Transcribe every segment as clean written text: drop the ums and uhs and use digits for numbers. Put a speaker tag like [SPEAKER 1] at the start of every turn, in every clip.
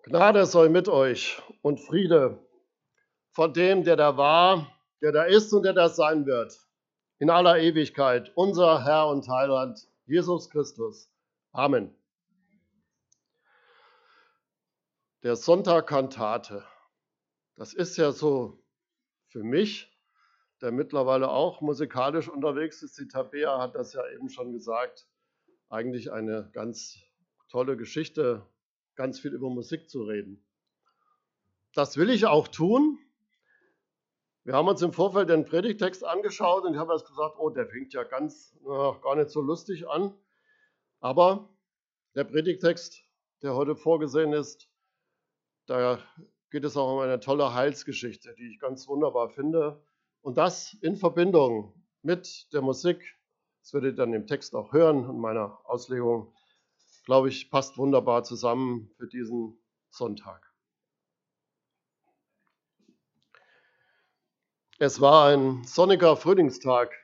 [SPEAKER 1] Gnade sei mit euch und Friede von dem, der da war, der da ist und der da sein wird, in aller Ewigkeit, unser Herr und Heiland, Jesus Christus. Amen. Der Sonntag Kantate, das ist ja so für mich, der mittlerweile auch musikalisch unterwegs ist, die Tabea hat das ja eben schon gesagt, eigentlich eine ganz tolle Geschichte, ganz viel über Musik zu reden. Das will ich auch tun. Wir haben uns im Vorfeld den Predigtext angeschaut und ich habe erst gesagt, oh, der fängt ja gar nicht so lustig an. Aber der Predigtext, der heute vorgesehen ist, da geht es auch um eine tolle Heilsgeschichte, die ich ganz wunderbar finde. Und das in Verbindung mit der Musik, das werdet ihr dann im Text auch hören, in meiner Auslegung, glaube ich, passt wunderbar zusammen für diesen Sonntag. Es war ein sonniger Frühlingstag,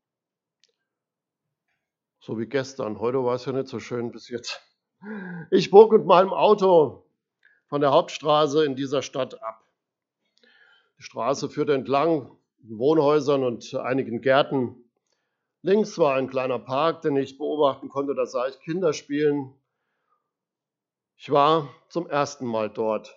[SPEAKER 1] so wie gestern. Heute war es ja nicht so schön bis jetzt. Ich bog mit meinem Auto von der Hauptstraße in dieser Stadt ab. Die Straße führte entlang Wohnhäusern und einigen Gärten. Links war ein kleiner Park, den ich beobachten konnte. Da sah ich Kinder spielen. Ich war zum ersten Mal dort.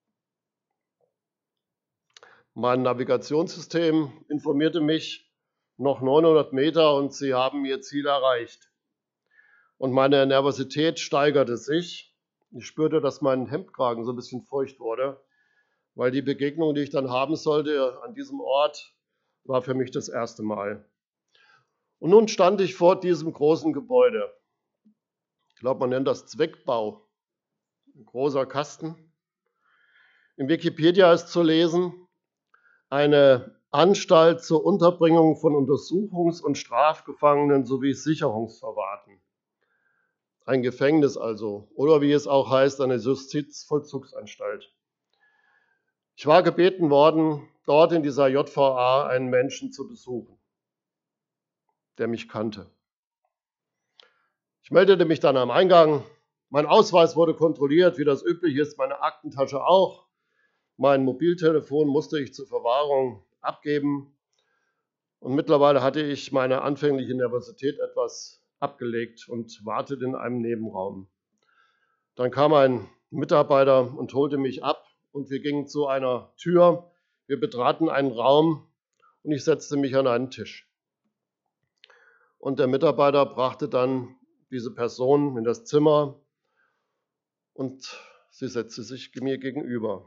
[SPEAKER 1] Mein Navigationssystem informierte mich, noch 900 Meter und sie haben ihr Ziel erreicht. Und meine Nervosität steigerte sich. Ich spürte, dass mein Hemdkragen so ein bisschen feucht wurde, weil die Begegnung, die ich dann haben sollte an diesem Ort, war für mich das erste Mal. Und nun stand ich vor diesem großen Gebäude. Ich glaube, man nennt das Zweckbau. Ein großer Kasten. In Wikipedia ist zu lesen, eine Anstalt zur Unterbringung von Untersuchungs- und Strafgefangenen sowie Sicherungsverwahrten. Ein Gefängnis also, oder wie es auch heißt, eine Justizvollzugsanstalt. Ich war gebeten worden, dort in dieser JVA einen Menschen zu besuchen, der mich kannte. Ich meldete mich dann am Eingang. Mein Ausweis wurde kontrolliert, wie das üblich ist, meine Aktentasche auch. Mein Mobiltelefon musste ich zur Verwahrung abgeben. Und mittlerweile hatte ich meine anfängliche Nervosität etwas abgelegt und wartete in einem Nebenraum. Dann kam ein Mitarbeiter und holte mich ab und wir gingen zu einer Tür. Wir betraten einen Raum und ich setzte mich an einen Tisch. Und der Mitarbeiter brachte dann diese Person in das Zimmer und sie setzte sich mir gegenüber.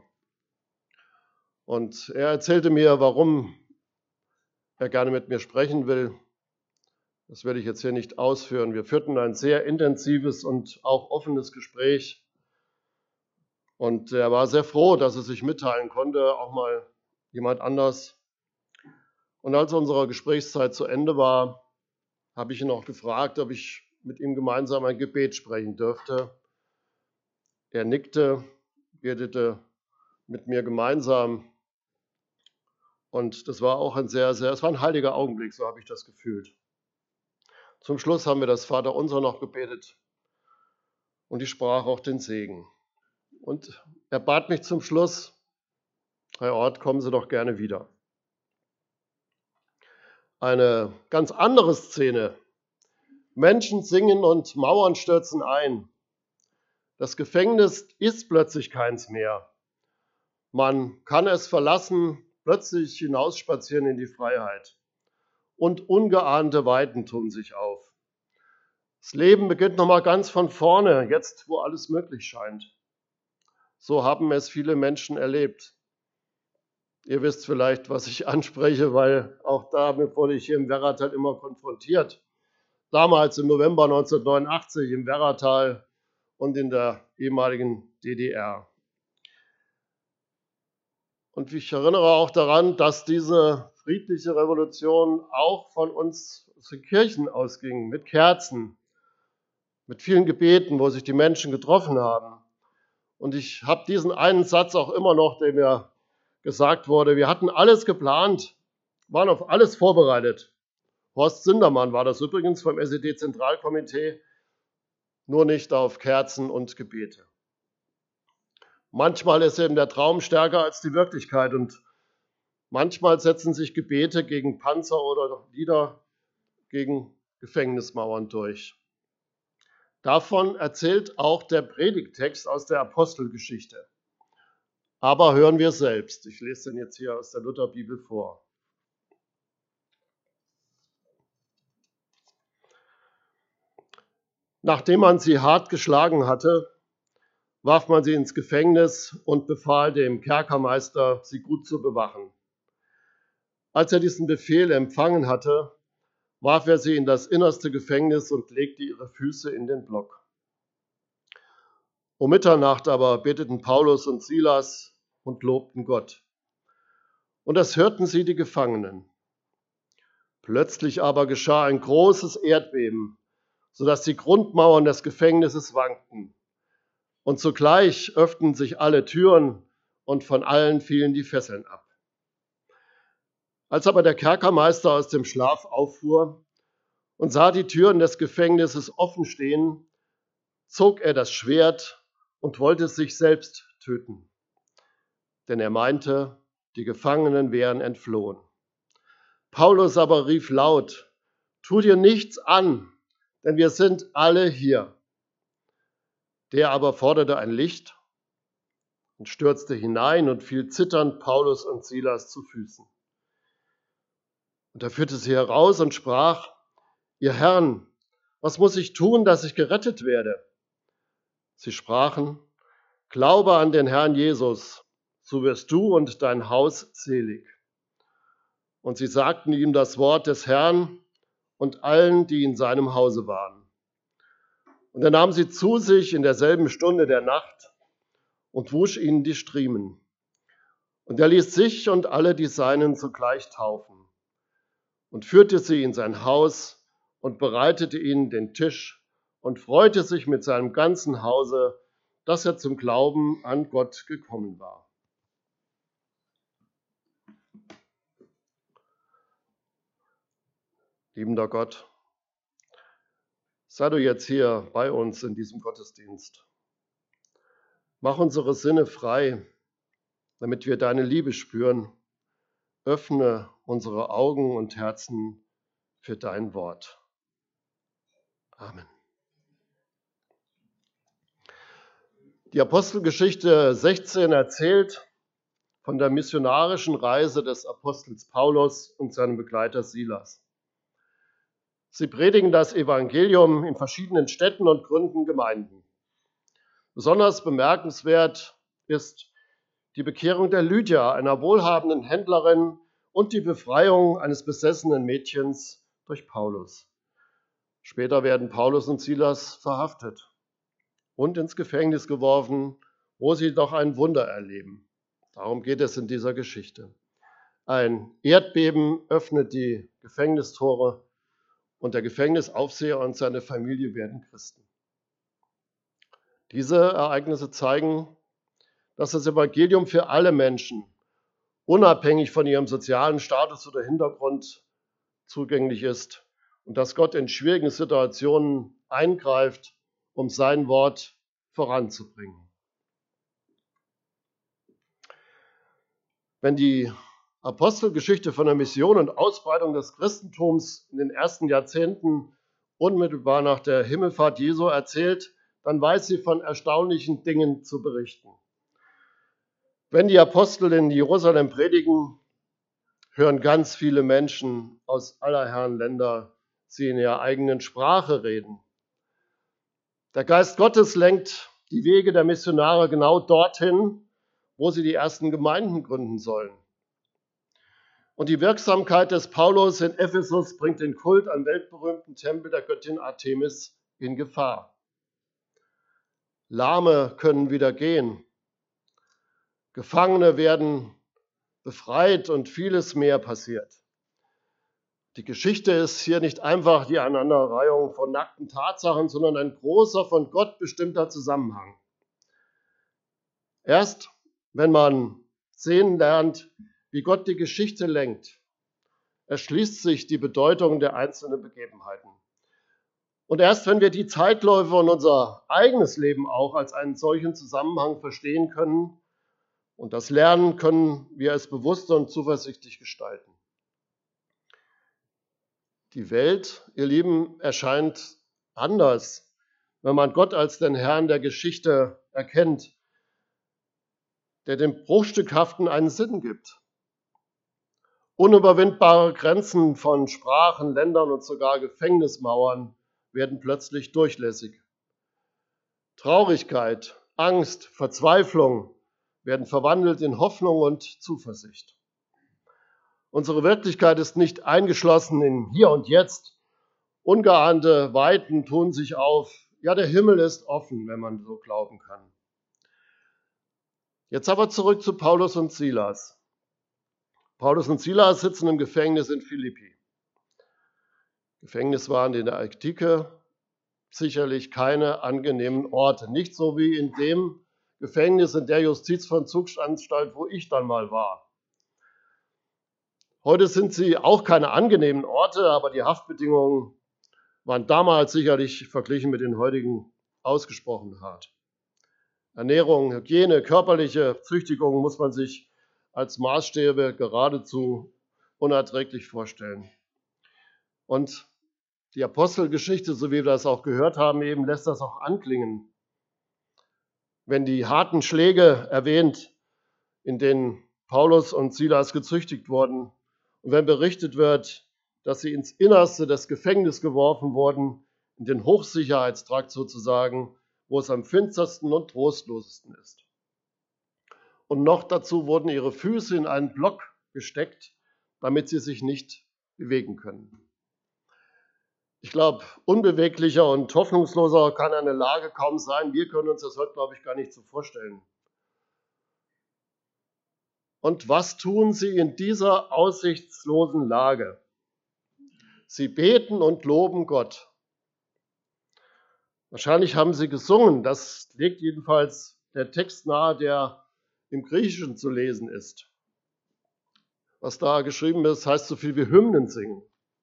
[SPEAKER 1] Und er erzählte mir, warum er gerne mit mir sprechen will. Das werde ich jetzt hier nicht ausführen. Wir führten ein sehr intensives und auch offenes Gespräch. Und er war sehr froh, dass er sich mitteilen konnte, auch mal jemand anders. Und als unsere Gesprächszeit zu Ende war, habe ich ihn auch gefragt, ob ich mit ihm gemeinsam ein Gebet sprechen dürfte. Er nickte, betete mit mir gemeinsam. Und das war auch es war ein heiliger Augenblick, so habe ich das gefühlt. Zum Schluss haben wir das Vaterunser noch gebetet und ich sprach auch den Segen. Und er bat mich zum Schluss, Herr Ort, kommen Sie doch gerne wieder. Eine ganz andere Szene. Menschen singen und Mauern stürzen ein. Das Gefängnis ist plötzlich keins mehr. Man kann es verlassen, plötzlich hinausspazieren in die Freiheit. Und ungeahnte Weiten tun sich auf. Das Leben beginnt nochmal ganz von vorne, jetzt wo alles möglich scheint. So haben es viele Menschen erlebt. Ihr wisst vielleicht, was ich anspreche, weil auch damit wurde ich hier im Werratal immer konfrontiert. Damals im November 1989 im Werratal und in der ehemaligen DDR. Und ich erinnere auch daran, dass diese friedliche Revolution auch von uns aus den Kirchen ausging, mit Kerzen, mit vielen Gebeten, wo sich die Menschen getroffen haben. Und ich habe diesen einen Satz auch immer noch, der mir gesagt wurde, wir hatten alles geplant, waren auf alles vorbereitet. Horst Sindermann war das übrigens vom SED-Zentralkomitee, nur nicht auf Kerzen und Gebete. Manchmal ist eben der Traum stärker als die Wirklichkeit und manchmal setzen sich Gebete gegen Panzer oder Lieder gegen Gefängnismauern durch. Davon erzählt auch der Predigttext aus der Apostelgeschichte. Aber hören wir selbst. Ich lese den jetzt hier aus der Lutherbibel vor. Nachdem man sie hart geschlagen hatte, warf man sie ins Gefängnis und befahl dem Kerkermeister, sie gut zu bewachen. Als er diesen Befehl empfangen hatte, warf er sie in das innerste Gefängnis und legte ihre Füße in den Block. Um Mitternacht aber beteten Paulus und Silas und lobten Gott. Und das hörten sie die Gefangenen. Plötzlich aber geschah ein großes Erdbeben, sodass die Grundmauern des Gefängnisses wankten. Und sogleich öffneten sich alle Türen und von allen fielen die Fesseln ab. Als aber der Kerkermeister aus dem Schlaf auffuhr und sah die Türen des Gefängnisses offen stehen, zog er das Schwert und wollte sich selbst töten. Denn er meinte, die Gefangenen wären entflohen. Paulus aber rief laut: Tu dir nichts an, denn wir sind alle hier. Der aber forderte ein Licht und stürzte hinein und fiel zitternd Paulus und Silas zu Füßen. Und er führte sie heraus und sprach: Ihr Herren, was muss ich tun, dass ich gerettet werde? Sie sprachen: Glaube an den Herrn Jesus, so wirst du und dein Haus selig. Und sie sagten ihm das Wort des Herrn und allen, die in seinem Hause waren. Und er nahm sie zu sich in derselben Stunde der Nacht und wusch ihnen die Striemen. Und er ließ sich und alle die Seinen sogleich taufen und führte sie in sein Haus und bereitete ihnen den Tisch und freute sich mit seinem ganzen Hause, dass er zum Glauben an Gott gekommen war. Liebender Gott, sei du jetzt hier bei uns in diesem Gottesdienst. Mach unsere Sinne frei, damit wir deine Liebe spüren. Öffne unsere Augen und Herzen für dein Wort. Amen. Die Apostelgeschichte 16 erzählt von der missionarischen Reise des Apostels Paulus und seinem Begleiter Silas. Sie predigen das Evangelium in verschiedenen Städten und gründen Gemeinden. Besonders bemerkenswert ist die Bekehrung der Lydia, einer wohlhabenden Händlerin, und die Befreiung eines besessenen Mädchens durch Paulus. Später werden Paulus und Silas verhaftet und ins Gefängnis geworfen, wo sie doch ein Wunder erleben. Darum geht es in dieser Geschichte. Ein Erdbeben öffnet die Gefängnistore und der Gefängnisaufseher und seine Familie werden Christen. Diese Ereignisse zeigen, dass das Evangelium für alle Menschen, unabhängig von ihrem sozialen Status oder Hintergrund, zugänglich ist und dass Gott in schwierigen Situationen eingreift, um sein Wort voranzubringen. Wenn die Apostelgeschichte von der Mission und Ausbreitung des Christentums in den ersten Jahrzehnten unmittelbar nach der Himmelfahrt Jesu erzählt, dann weiß sie von erstaunlichen Dingen zu berichten. Wenn die Apostel in Jerusalem predigen, hören ganz viele Menschen aus aller Herren Länder sie in ihrer eigenen Sprache reden. Der Geist Gottes lenkt die Wege der Missionare genau dorthin, wo sie die ersten Gemeinden gründen sollen. Und die Wirksamkeit des Paulus in Ephesus bringt den Kult am weltberühmten Tempel der Göttin Artemis in Gefahr. Lahme können wieder gehen. Gefangene werden befreit und vieles mehr passiert. Die Geschichte ist hier nicht einfach die Aneinanderreihung von nackten Tatsachen, sondern ein großer, von Gott bestimmter Zusammenhang. Erst wenn man sehen lernt, wie Gott die Geschichte lenkt, erschließt sich die Bedeutung der einzelnen Begebenheiten. Und erst wenn wir die Zeitläufe und unser eigenes Leben auch als einen solchen Zusammenhang verstehen können und das lernen, können wir es bewusst und zuversichtlich gestalten. Die Welt, ihr Lieben, erscheint anders, wenn man Gott als den Herrn der Geschichte erkennt, der dem Bruchstückhaften einen Sinn gibt. Unüberwindbare Grenzen von Sprachen, Ländern und sogar Gefängnismauern werden plötzlich durchlässig. Traurigkeit, Angst, Verzweiflung werden verwandelt in Hoffnung und Zuversicht. Unsere Wirklichkeit ist nicht eingeschlossen in Hier und Jetzt. Ungeahnte Weiten tun sich auf. Ja, der Himmel ist offen, wenn man so glauben kann. Jetzt aber zurück zu Paulus und Silas. Paulus und Silas sitzen im Gefängnis in Philippi. Gefängnis waren in der Antike sicherlich keine angenehmen Orte. Nicht so wie in dem Gefängnis, in der Justizvollzugsanstalt, wo ich dann mal war. Heute sind sie auch keine angenehmen Orte, aber die Haftbedingungen waren damals sicherlich verglichen mit den heutigen ausgesprochen hart. Ernährung, Hygiene, körperliche Züchtigung muss man sich als Maßstäbe geradezu unerträglich vorstellen. Und die Apostelgeschichte, so wie wir das auch gehört haben, eben lässt das auch anklingen. Wenn die harten Schläge erwähnt, in denen Paulus und Silas gezüchtigt wurden, und wenn berichtet wird, dass sie ins Innerste des Gefängnisses geworfen wurden, in den Hochsicherheitstrakt sozusagen, wo es am finstersten und trostlosesten ist. Und noch dazu wurden ihre Füße in einen Block gesteckt, damit sie sich nicht bewegen können. Ich glaube, unbeweglicher und hoffnungsloser kann eine Lage kaum sein. Wir können uns das heute, glaube ich, gar nicht so vorstellen. Und was tun sie in dieser aussichtslosen Lage? Sie beten und loben Gott. Wahrscheinlich haben sie gesungen. Das legt jedenfalls der Text nahe, der im Griechischen zu lesen ist. Was da geschrieben ist, heißt so viel wie Hymnen singen.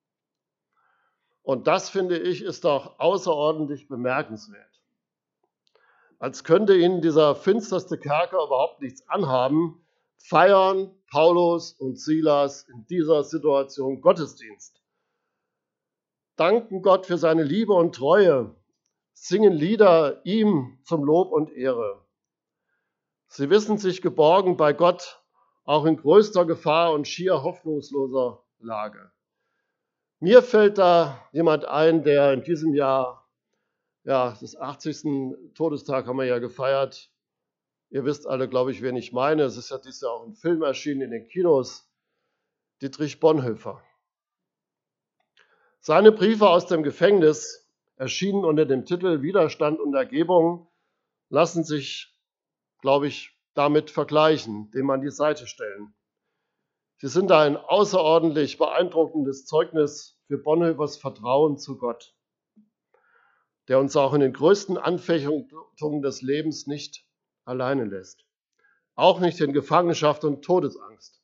[SPEAKER 1] Und das, finde ich, ist doch außerordentlich bemerkenswert. Als könnte ihnen dieser finsterste Kerker überhaupt nichts anhaben, feiern Paulus und Silas in dieser Situation Gottesdienst. Danken Gott für seine Liebe und Treue, singen Lieder ihm zum Lob und Ehre. Sie wissen sich geborgen bei Gott, auch in größter Gefahr und schier hoffnungsloser Lage. Mir fällt da jemand ein, der in diesem Jahr, das 80. Todestag haben wir ja gefeiert. Ihr wisst alle, glaube ich, wen ich meine. Es ist ja dieses Jahr auch ein Film erschienen in den Kinos. Dietrich Bonhoeffer. Seine Briefe aus dem Gefängnis, erschienen unter dem Titel Widerstand und Ergebung, lassen sich, glaube ich, damit vergleichen, dem an die Seite stellen. Sie sind ein außerordentlich beeindruckendes Zeugnis für Bonhoeffers Vertrauen zu Gott, der uns auch in den größten Anfechtungen des Lebens nicht alleine lässt. Auch nicht in Gefangenschaft und Todesangst.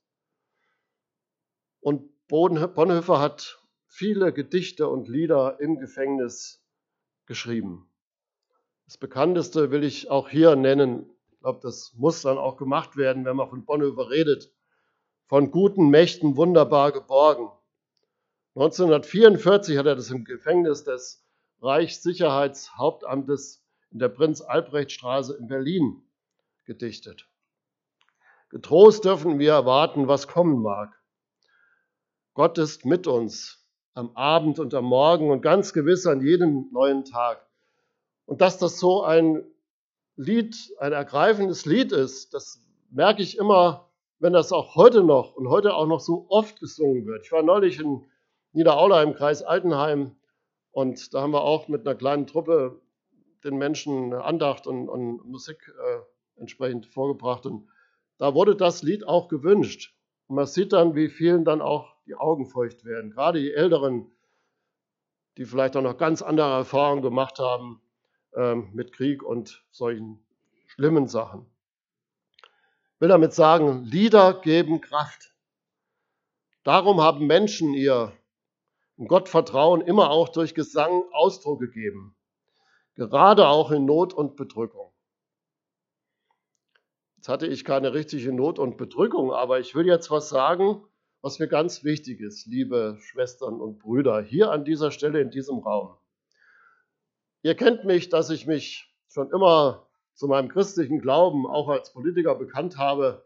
[SPEAKER 1] Und Bonhoeffer hat viele Gedichte und Lieder im Gefängnis geschrieben. Das bekannteste will ich auch hier nennen. Ich glaube, das muss dann auch gemacht werden, wenn man von Bonhoeffer redet. Von guten Mächten wunderbar geborgen. 1944 hat er das im Gefängnis des Reichssicherheitshauptamtes in der Prinz-Albrecht-Straße in Berlin gedichtet. Getrost dürfen wir erwarten, was kommen mag. Gott ist mit uns am Abend und am Morgen und ganz gewiss an jedem neuen Tag. Und dass das so ein Lied, ein ergreifendes Lied ist, das merke ich immer, wenn das auch heute noch und heute auch noch so oft gesungen wird. Ich war neulich in Niederaula im Kreis Altenheim und da haben wir auch mit einer kleinen Truppe den Menschen Andacht und Musik entsprechend vorgebracht. Und da wurde das Lied auch gewünscht. Und man sieht dann, wie vielen dann auch die Augen feucht werden. Gerade die Älteren, die vielleicht auch noch ganz andere Erfahrungen gemacht haben mit Krieg und solchen schlimmen Sachen. Ich will damit sagen, Lieder geben Kraft. Darum haben Menschen ihr Gottvertrauen immer auch durch Gesang Ausdruck gegeben, gerade auch in Not und Bedrückung. Jetzt hatte ich keine richtige Not und Bedrückung, aber ich will jetzt was sagen, was mir ganz wichtig ist, liebe Schwestern und Brüder, hier an dieser Stelle in diesem Raum. Ihr kennt mich, dass ich mich schon immer zu meinem christlichen Glauben auch als Politiker bekannt habe.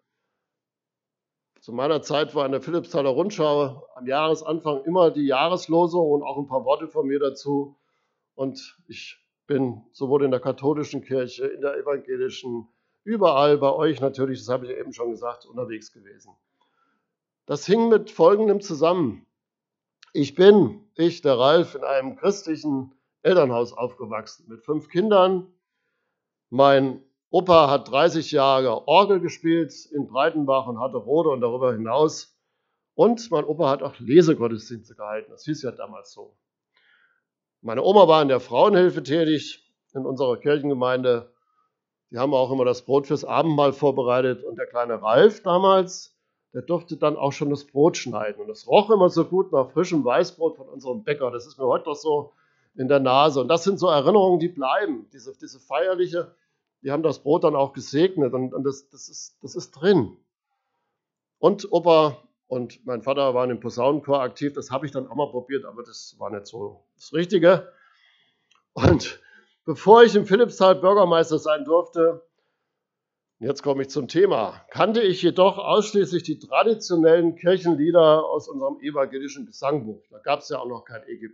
[SPEAKER 1] Zu meiner Zeit war in der Philippsthaler Rundschau am Jahresanfang immer die Jahreslosung und auch ein paar Worte von mir dazu. Und ich bin sowohl in der katholischen Kirche, in der evangelischen, überall bei euch natürlich, das habe ich eben schon gesagt, unterwegs gewesen. Das hing mit Folgendem zusammen. Ich, der Ralf, in einem christlichen Elternhaus aufgewachsen mit 5 Kindern. Mein Opa hat 30 Jahre Orgel gespielt in Breitenbach und Hatterode und darüber hinaus. Und mein Opa hat auch Lesegottesdienste gehalten. Das hieß ja damals so. Meine Oma war in der Frauenhilfe tätig in unserer Kirchengemeinde. Die haben auch immer das Brot fürs Abendmahl vorbereitet. Und der kleine Ralf damals, der durfte dann auch schon das Brot schneiden. Und das roch immer so gut nach frischem Weißbrot von unserem Bäcker. Das ist mir heute noch so in der Nase. Und das sind so Erinnerungen, die bleiben. Diese feierliche, die haben das Brot dann auch gesegnet. Und das ist drin. Und Opa und mein Vater waren im Posaunenchor aktiv. Das habe ich dann auch mal probiert, aber das war nicht so das Richtige. Und bevor ich im Philippsthal Bürgermeister sein durfte, jetzt komme ich zum Thema, kannte ich jedoch ausschließlich die traditionellen Kirchenlieder aus unserem evangelischen Gesangbuch. Da gab es ja auch noch kein EG+.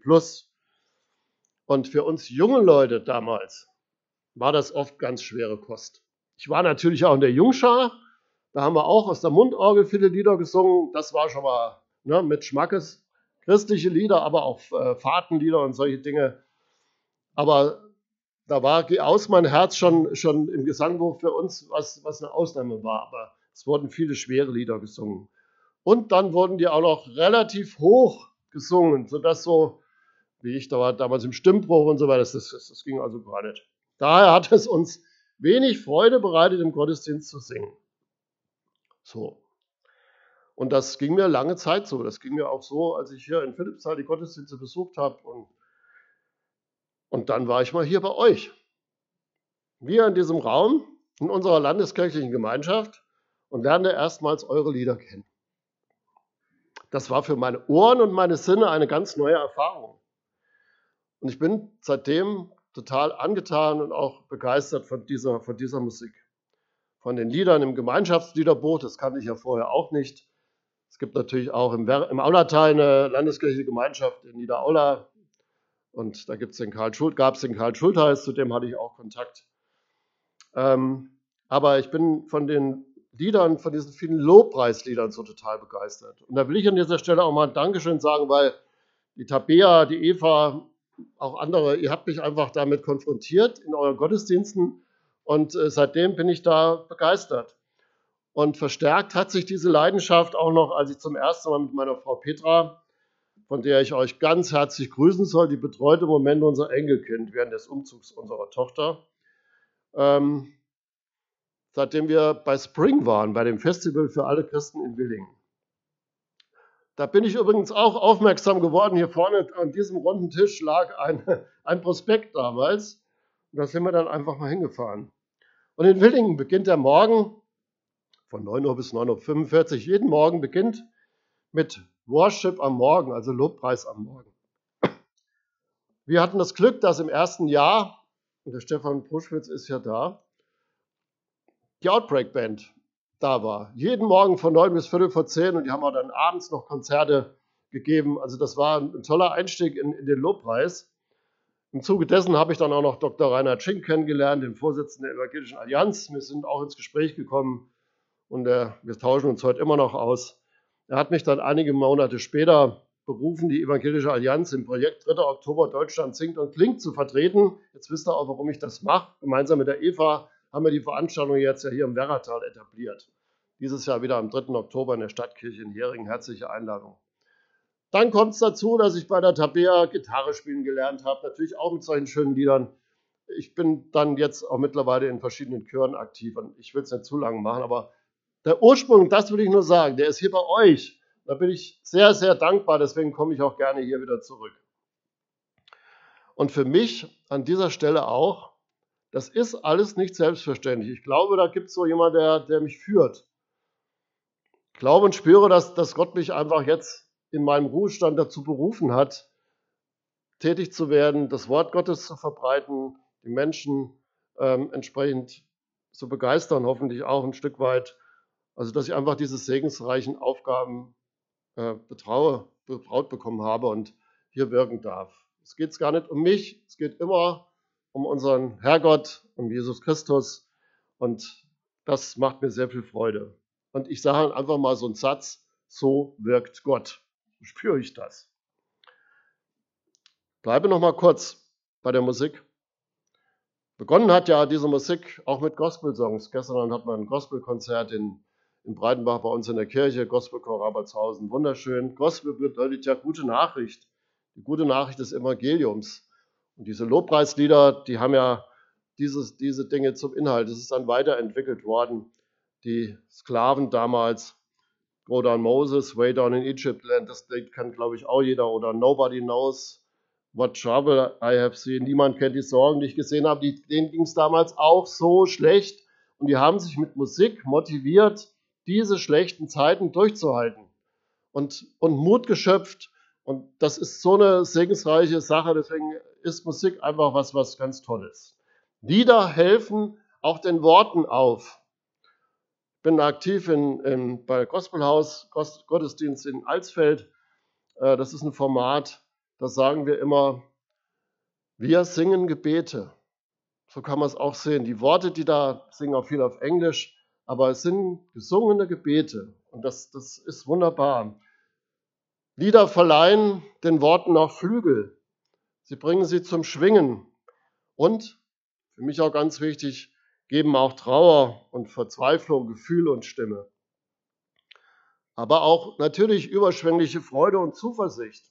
[SPEAKER 1] Und für uns junge Leute damals war das oft ganz schwere Kost. Ich war natürlich auch in der Jungschar. Da haben wir auch aus der Mundorgel viele Lieder gesungen. Das war schon mal mit Schmackes. Christliche Lieder, aber auch Fahrtenlieder und solche Dinge. Aber da war Geh aus mein Herz schon im Gesangbuch für uns, was eine Ausnahme war. Aber es wurden viele schwere Lieder gesungen. Und dann wurden die auch noch relativ hoch gesungen, sodass so, wie ich da war damals im Stimmbruch und so weiter, das ging also gar nicht. Daher hat es uns wenig Freude bereitet, im Gottesdienst zu singen. So. Und das ging mir lange Zeit so. Das ging mir auch so, als ich hier in Philippsthal die Gottesdienste besucht habe. Und dann war ich mal hier bei euch. Wir in diesem Raum, in unserer landeskirchlichen Gemeinschaft und lernte erstmals eure Lieder kennen. Das war für meine Ohren und meine Sinne eine ganz neue Erfahrung. Und ich bin seitdem total angetan und auch begeistert von dieser Musik. Von den Liedern im Gemeinschaftsliederbuch, das kannte ich ja vorher auch nicht. Es gibt natürlich auch im Aulertal eine landeskirchliche Gemeinschaft in Niederaula. Und da gab es den Karl Schultheiß, zu dem hatte ich auch Kontakt. Aber ich bin von den Liedern, von diesen vielen Lobpreisliedern so total begeistert. Und da will ich an dieser Stelle auch mal ein Dankeschön sagen, weil die Tabea, die Eva, auch andere, ihr habt mich einfach damit konfrontiert in euren Gottesdiensten. Und seitdem bin ich da begeistert. Und verstärkt hat sich diese Leidenschaft auch noch, als ich zum ersten Mal mit meiner Frau Petra, von der ich euch ganz herzlich grüßen soll, die betreute im Moment unser Enkelkind während des Umzugs unserer Tochter. Seitdem wir bei Spring waren, bei dem Festival für alle Christen in Willingen. Da bin ich übrigens auch aufmerksam geworden. Hier vorne an diesem runden Tisch lag ein Prospekt damals. Und da sind wir dann einfach mal hingefahren. Und in Willingen beginnt der Morgen von 9 Uhr bis 9:45 Uhr. Jeden Morgen beginnt mit Worship am Morgen, also Lobpreis am Morgen. Wir hatten das Glück, dass im ersten Jahr, und der Stefan Pruschwitz ist ja da, die Outbreak Band da war. Jeden Morgen von 9 bis 9:45 und die haben auch dann abends noch Konzerte gegeben. Also das war ein toller Einstieg in den Lobpreis. Im Zuge dessen habe ich dann auch noch Dr. Reinhard Schink kennengelernt, den Vorsitzenden der Evangelischen Allianz. Wir sind auch ins Gespräch gekommen und wir tauschen uns heute immer noch aus. Er hat mich dann einige Monate später berufen, die Evangelische Allianz im Projekt 3. Oktober Deutschland singt und klingt zu vertreten. Jetzt wisst ihr auch, warum ich das mache. Gemeinsam mit der Eva haben wir die Veranstaltung jetzt ja hier im Werratal etabliert. Dieses Jahr wieder am 3. Oktober in der Stadtkirche in Heringen. Herzliche Einladung. Dann kommt es dazu, dass ich bei der Tabea Gitarre spielen gelernt habe, natürlich auch mit solchen schönen Liedern. Ich bin dann jetzt auch mittlerweile in verschiedenen Chören aktiv und ich will es nicht zu lange machen, aber der Ursprung, das will ich nur sagen, der ist hier bei euch. Da bin ich sehr, sehr dankbar, deswegen komme ich auch gerne hier wieder zurück. Und für mich an dieser Stelle auch, das ist alles nicht selbstverständlich. Ich glaube, da gibt es so jemanden, der mich führt. Ich glaube und spüre, dass Gott mich einfach jetzt in meinem Ruhestand dazu berufen hat, tätig zu werden, das Wort Gottes zu verbreiten, die Menschen entsprechend zu begeistern, hoffentlich auch ein Stück weit. Also, dass ich einfach diese segensreichen Aufgaben betraut bekommen habe und hier wirken darf. Es geht gar nicht um mich, es geht immer um unseren Herrgott, um Jesus Christus und das macht mir sehr viel Freude. Und ich sage einfach mal so einen Satz, so wirkt Gott. So spüre ich das. Bleibe noch mal kurz bei der Musik. Begonnen hat ja diese Musik auch mit Gospel-Songs. Gestern hat man ein Gospelkonzert in Breitenbach bei uns in der Kirche, Gospelchor Rabertshausen. Wunderschön. Gospel bedeutet ja gute Nachricht. Die gute Nachricht des Evangeliums. Und diese Lobpreislieder, die haben ja diese Dinge zum Inhalt. Es ist dann weiterentwickelt worden. Die Sklaven damals, Go Down Moses, Way Down in Egypt Land, das Lied kann, glaube ich, auch jeder. Oder Nobody Knows What Trouble I Have Seen. Niemand kennt die Sorgen, die ich gesehen habe. Denen ging es damals auch so schlecht. Und die haben sich mit Musik motiviert, diese schlechten Zeiten durchzuhalten. Und Mut geschöpft. Und das ist so eine segensreiche Sache. Deswegen ist Musik einfach was ganz Tolles. Lieder helfen auch den Worten auf. Ich bin aktiv bei Gospelhaus, Gottesdienst in Alsfeld. Das ist ein Format, da sagen wir immer, wir singen Gebete. So kann man es auch sehen. Die Worte, die da singen, auch viel auf Englisch, aber es sind gesungene Gebete. Und das ist wunderbar. Lieder verleihen den Worten auch Flügel. Sie bringen sie zum Schwingen. Und, für mich auch ganz wichtig, geben auch Trauer und Verzweiflung Gefühl und Stimme. Aber auch natürlich überschwängliche Freude und Zuversicht.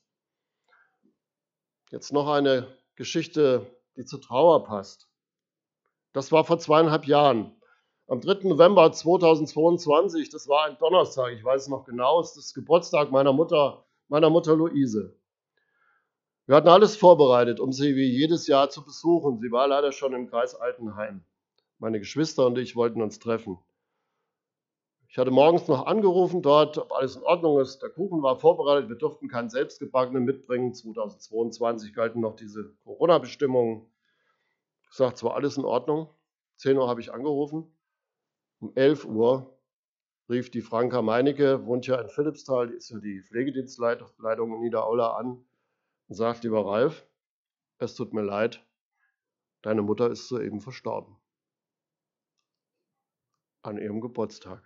[SPEAKER 1] Jetzt noch eine Geschichte, die zur Trauer passt. Das war vor 2,5 Jahren. Am 3. November 2022, das war ein Donnerstag, ich weiß es noch genau, ist das Geburtstag meiner Mutter Luise. Wir hatten alles vorbereitet, um sie wie jedes Jahr zu besuchen. Sie war leider schon im Kreis Altenheim. Meine Geschwister und ich wollten uns treffen. Ich hatte morgens noch angerufen dort, ob alles in Ordnung ist. Der Kuchen war vorbereitet, wir durften keinen selbstgebackenen mitbringen. 2022 galten noch diese Corona-Bestimmungen. Ich gesagt, es war alles in Ordnung. 10 Uhr habe ich angerufen. Um 11 Uhr rief die Franka Meinecke, wohnt ja in Philippsthal, die ist ja die Pflegedienstleitung in Niederaula an und sagt, lieber Ralf, es tut mir leid, deine Mutter ist soeben verstorben. An ihrem Geburtstag.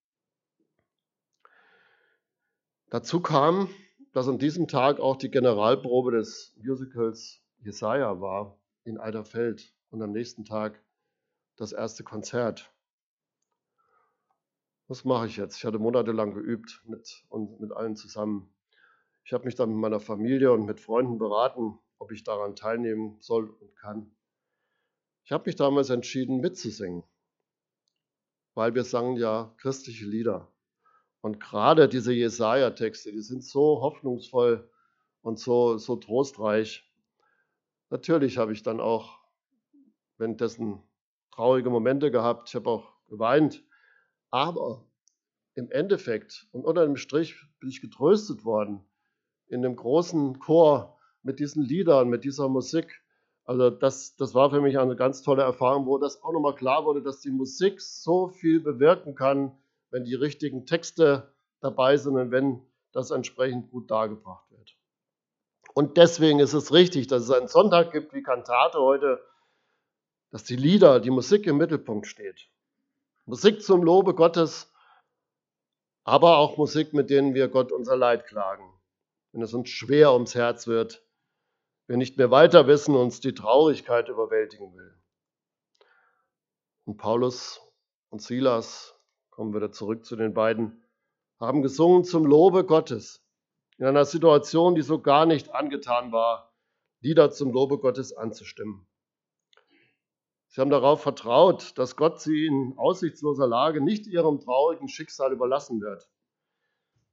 [SPEAKER 1] Dazu kam, dass an diesem Tag auch die Generalprobe des Musicals Jesaja war in Eiderfeld und am nächsten Tag das erste Konzert. Was mache ich jetzt? Ich hatte monatelang geübt mit allen zusammen. Ich habe mich dann mit meiner Familie und mit Freunden beraten, ob ich daran teilnehmen soll und kann. Ich habe mich damals entschieden, mitzusingen, weil wir sangen ja christliche Lieder. Und gerade diese Jesaja-Texte, die sind so hoffnungsvoll und so trostreich. Natürlich habe ich dann auch währenddessen traurige Momente gehabt. Ich habe auch geweint. Aber im Endeffekt und unter dem Strich bin ich getröstet worden in dem großen Chor mit diesen Liedern, mit dieser Musik. Also das war für mich eine ganz tolle Erfahrung, wo das auch nochmal klar wurde, dass die Musik so viel bewirken kann, wenn die richtigen Texte dabei sind und wenn das entsprechend gut dargebracht wird. Und deswegen ist es richtig, dass es einen Sonntag gibt wie Kantate heute, dass die Lieder, die Musik im Mittelpunkt steht. Musik zum Lobe Gottes, aber auch Musik, mit denen wir Gott unser Leid klagen. Wenn es uns schwer ums Herz wird, wir nicht mehr weiter wissen, uns die Traurigkeit überwältigen will. Und Paulus und Silas, kommen wir wieder zurück zu den beiden, haben gesungen zum Lobe Gottes. In einer Situation, die so gar nicht angetan war, Lieder zum Lobe Gottes anzustimmen. Sie haben darauf vertraut, dass Gott sie in aussichtsloser Lage nicht ihrem traurigen Schicksal überlassen wird.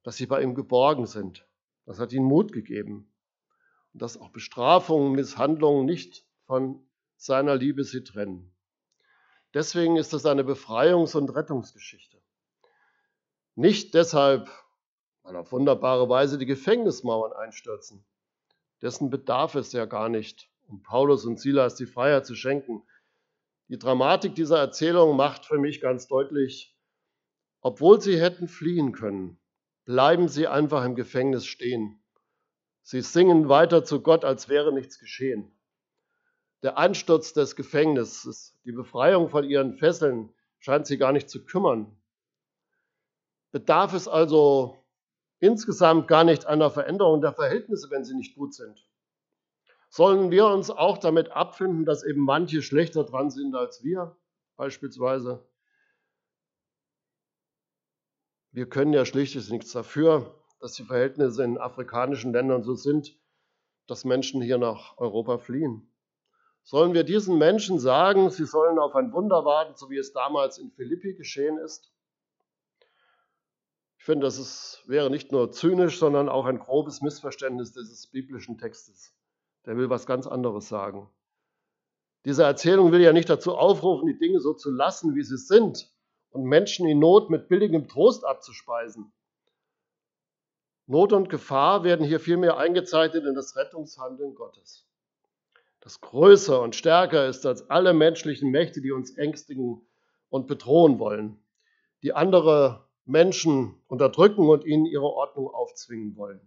[SPEAKER 1] dass sie bei ihm geborgen sind. Das hat ihnen Mut gegeben. Und dass auch Bestrafungen, Misshandlungen nicht von seiner Liebe sie trennen. Deswegen ist es eine Befreiungs- und Rettungsgeschichte. Nicht deshalb, weil auf wunderbare Weise die Gefängnismauern einstürzen. Dessen bedarf es ja gar nicht, um Paulus und Silas die Freiheit zu schenken. Die Dramatik dieser Erzählung macht für mich ganz deutlich, obwohl sie hätten fliehen können, bleiben sie einfach im Gefängnis stehen. Sie singen weiter zu Gott, als wäre nichts geschehen. Der Einsturz des Gefängnisses, die Befreiung von ihren Fesseln scheint sie gar nicht zu kümmern. Bedarf es also insgesamt gar nicht einer Veränderung der Verhältnisse, wenn sie nicht gut sind? Sollen wir uns auch damit abfinden, dass eben manche schlechter dran sind als wir, beispielsweise? Wir können ja schlichtweg nichts dafür, dass die Verhältnisse in afrikanischen Ländern so sind, dass Menschen hier nach Europa fliehen. Sollen wir diesen Menschen sagen, sie sollen auf ein Wunder warten, so wie es damals in Philippi geschehen ist? Ich finde, wäre nicht nur zynisch, sondern auch ein grobes Missverständnis dieses biblischen Textes. Der will was ganz anderes sagen. Diese Erzählung will ja nicht dazu aufrufen, die Dinge so zu lassen, wie sie sind und Menschen in Not mit billigem Trost abzuspeisen. Not und Gefahr werden hier vielmehr eingezeichnet in das Rettungshandeln Gottes, das größer und stärker ist als alle menschlichen Mächte, die uns ängstigen und bedrohen wollen, die andere Menschen unterdrücken und ihnen ihre Ordnung aufzwingen wollen.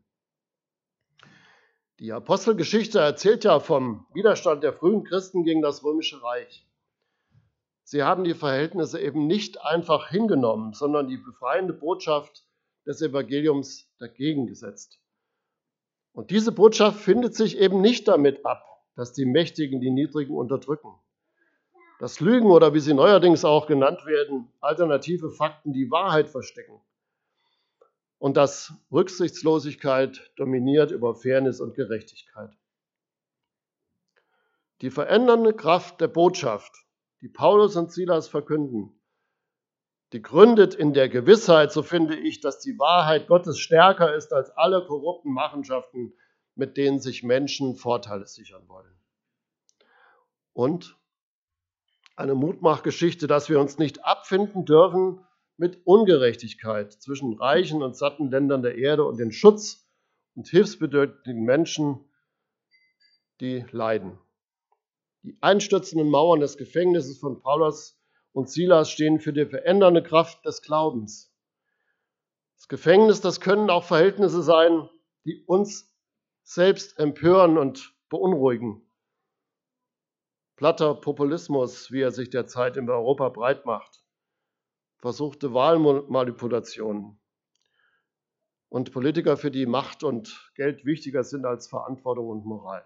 [SPEAKER 1] Die Apostelgeschichte erzählt ja vom Widerstand der frühen Christen gegen das Römische Reich. Sie haben die Verhältnisse eben nicht einfach hingenommen, sondern die befreiende Botschaft des Evangeliums dagegen gesetzt. Und diese Botschaft findet sich eben nicht damit ab, dass die Mächtigen die Niedrigen unterdrücken. Dass Lügen oder wie sie neuerdings auch genannt werden, alternative Fakten die Wahrheit verstecken. Und dass Rücksichtslosigkeit dominiert über Fairness und Gerechtigkeit. Die verändernde Kraft der Botschaft, die Paulus und Silas verkünden, die gründet in der Gewissheit, so finde ich, dass die Wahrheit Gottes stärker ist als alle korrupten Machenschaften, mit denen sich Menschen Vorteile sichern wollen. Und eine Mutmachgeschichte, dass wir uns nicht abfinden dürfen mit Ungerechtigkeit zwischen reichen und satten Ländern der Erde und den Schutz und hilfsbedürftigen Menschen, die leiden. Die einstürzenden Mauern des Gefängnisses von Paulus und Silas stehen für die verändernde Kraft des Glaubens. Das Gefängnis, das können auch Verhältnisse sein, die uns selbst empören und beunruhigen. Platter Populismus, wie er sich derzeit in Europa breit macht, versuchte Wahlmanipulationen und Politiker, für die Macht und Geld wichtiger sind als Verantwortung und Moral.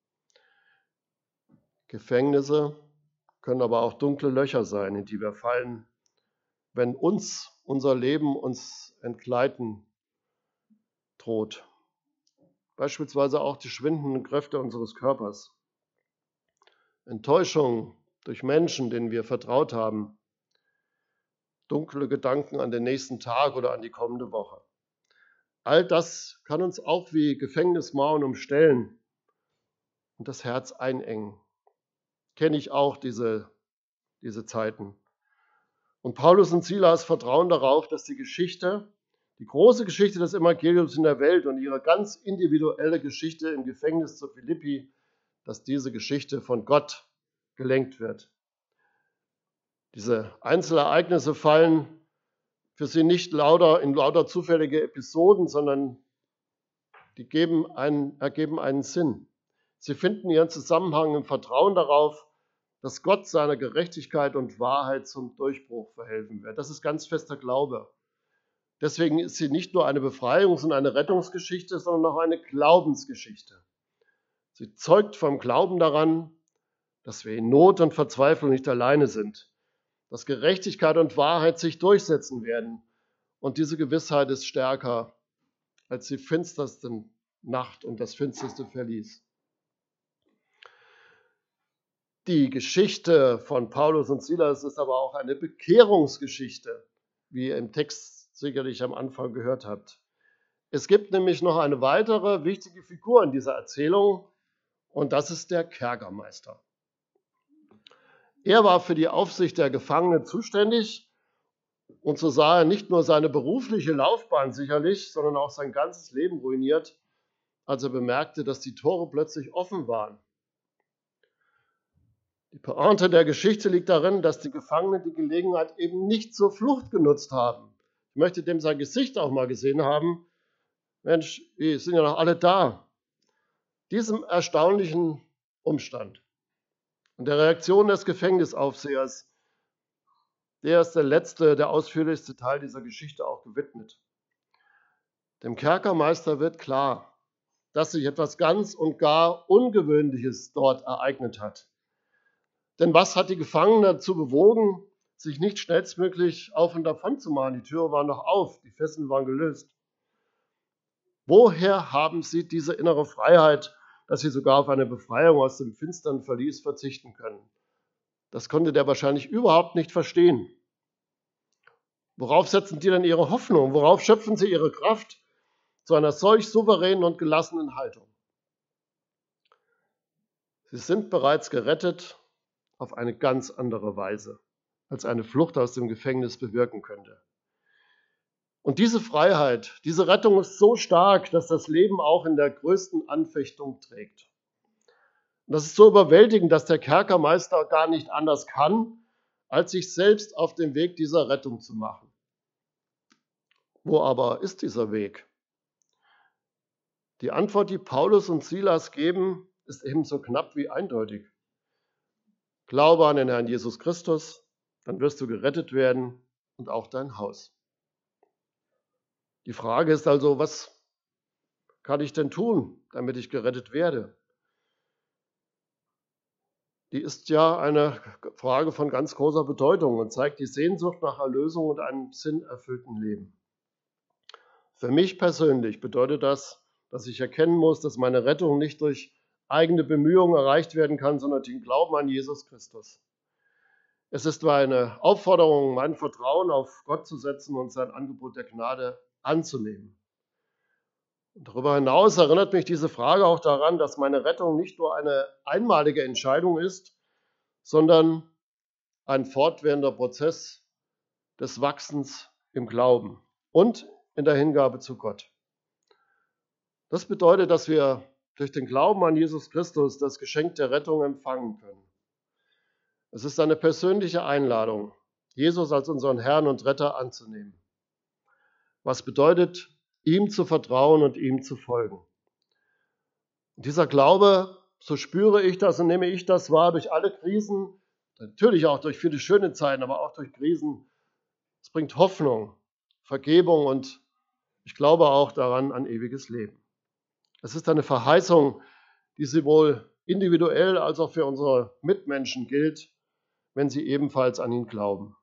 [SPEAKER 1] Gefängnisse können aber auch dunkle Löcher sein, in die wir fallen, wenn unser Leben uns entgleiten droht. Beispielsweise auch die schwindenden Kräfte unseres Körpers. Enttäuschung durch Menschen, denen wir vertraut haben. Dunkle Gedanken an den nächsten Tag oder an die kommende Woche. All das kann uns auch wie Gefängnismauern umstellen und das Herz einengen. Kenne ich auch diese Zeiten. Und Paulus und Silas vertrauen darauf, dass die große Geschichte des Evangeliums in der Welt und ihre ganz individuelle Geschichte im Gefängnis zu Philippi, dass diese Geschichte von Gott gelenkt wird. Diese Einzelereignisse fallen für sie nicht in lauter zufällige Episoden, sondern die ergeben einen Sinn. Sie finden ihren Zusammenhang im Vertrauen darauf, dass Gott seiner Gerechtigkeit und Wahrheit zum Durchbruch verhelfen wird. Das ist ganz fester Glaube. Deswegen ist sie nicht nur eine Befreiungs- und eine Rettungsgeschichte, sondern auch eine Glaubensgeschichte. Sie zeugt vom Glauben daran, dass wir in Not und Verzweiflung nicht alleine sind, dass Gerechtigkeit und Wahrheit sich durchsetzen werden. Und diese Gewissheit ist stärker als die finsterste Nacht und das finsterste Verlies. Die Geschichte von Paulus und Silas ist aber auch eine Bekehrungsgeschichte, wie ihr im Text sicherlich am Anfang gehört habt. Es gibt nämlich noch eine weitere wichtige Figur in dieser Erzählung und das ist der Kerkermeister. Er war für die Aufsicht der Gefangenen zuständig und so sah er nicht nur seine berufliche Laufbahn sicherlich, sondern auch sein ganzes Leben ruiniert, als er bemerkte, dass die Tore plötzlich offen waren. Die Pointe der Geschichte liegt darin, dass die Gefangenen die Gelegenheit eben nicht zur Flucht genutzt haben. Ich möchte dem sein Gesicht auch mal gesehen haben. Mensch, die sind ja noch alle da. Diesem erstaunlichen Umstand und der Reaktion des Gefängnisaufsehers, der ist der ausführlichste Teil dieser Geschichte auch gewidmet. Dem Kerkermeister wird klar, dass sich etwas ganz und gar Ungewöhnliches dort ereignet hat. Denn was hat die Gefangenen dazu bewogen, sich nicht schnellstmöglich auf und davon zu machen? Die Türe war noch auf, die Fesseln waren gelöst. Woher haben sie diese innere Freiheit, dass sie sogar auf eine Befreiung aus dem finsteren Verlies verzichten können? Das konnte der wahrscheinlich überhaupt nicht verstehen. Worauf setzen die denn ihre Hoffnung? Worauf schöpfen sie ihre Kraft zu einer solch souveränen und gelassenen Haltung? Sie sind bereits gerettet auf eine ganz andere Weise, als eine Flucht aus dem Gefängnis bewirken könnte. Und diese Freiheit, diese Rettung ist so stark, dass das Leben auch in der größten Anfechtung trägt. Und das ist so überwältigend, dass der Kerkermeister gar nicht anders kann, als sich selbst auf den Weg dieser Rettung zu machen. Wo aber ist dieser Weg? Die Antwort, die Paulus und Silas geben, ist ebenso knapp wie eindeutig. Glaube an den Herrn Jesus Christus, dann wirst du gerettet werden und auch dein Haus. Die Frage ist also, was kann ich denn tun, damit ich gerettet werde? Die ist ja eine Frage von ganz großer Bedeutung und zeigt die Sehnsucht nach Erlösung und einem sinnerfüllten Leben. Für mich persönlich bedeutet das, dass ich erkennen muss, dass meine Rettung nicht durch eigene Bemühungen erreicht werden kann, sondern den Glauben an Jesus Christus. Es ist eine Aufforderung, mein Vertrauen auf Gott zu setzen und sein Angebot der Gnade anzunehmen. Und darüber hinaus erinnert mich diese Frage auch daran, dass meine Rettung nicht nur eine einmalige Entscheidung ist, sondern ein fortwährender Prozess des Wachsens im Glauben und in der Hingabe zu Gott. Das bedeutet, dass wir durch den Glauben an Jesus Christus das Geschenk der Rettung empfangen können. Es ist eine persönliche Einladung, Jesus als unseren Herrn und Retter anzunehmen. Was bedeutet, ihm zu vertrauen und ihm zu folgen. Und dieser Glaube, so spüre ich das und nehme ich das wahr, durch alle Krisen, natürlich auch durch viele schöne Zeiten, aber auch durch Krisen, es bringt Hoffnung, Vergebung und ich glaube auch daran an ewiges Leben. Es ist eine Verheißung, die sowohl individuell als auch für unsere Mitmenschen gilt, wenn sie ebenfalls an ihn glauben.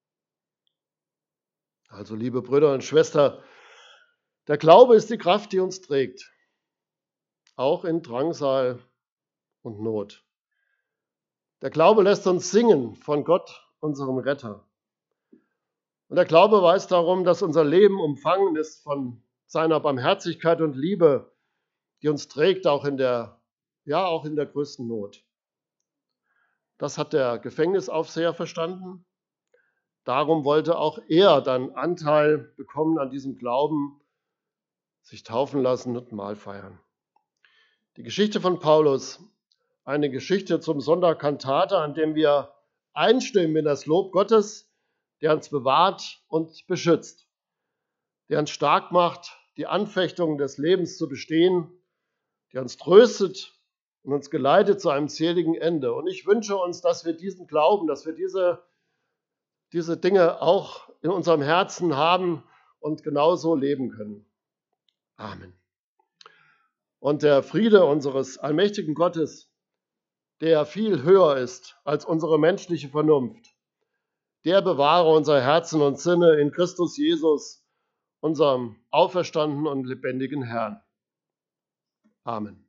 [SPEAKER 1] Also, liebe Brüder und Schwestern, der Glaube ist die Kraft, die uns trägt, auch in Drangsal und Not. Der Glaube lässt uns singen von Gott, unserem Retter. Und der Glaube weiß darum, dass unser Leben umfangen ist von seiner Barmherzigkeit und Liebe, die uns trägt, auch in der größten Not. Das hat der Gefängnisaufseher verstanden. Darum wollte auch er dann Anteil bekommen an diesem Glauben, sich taufen lassen und Mahl feiern. Die Geschichte von Paulus, eine Geschichte zum Sonntag Kantate, an dem wir einstimmen in das Lob Gottes, der uns bewahrt und beschützt, der uns stark macht, die Anfechtungen des Lebens zu bestehen, der uns tröstet und uns geleitet zu einem seligen Ende. Und ich wünsche uns, dass wir diesen Glauben, dass wir diese Dinge auch in unserem Herzen haben und genauso leben können. Amen. Und der Friede unseres allmächtigen Gottes, der viel höher ist als unsere menschliche Vernunft, der bewahre unser Herzen und Sinne in Christus Jesus, unserem auferstandenen und lebendigen Herrn. Amen.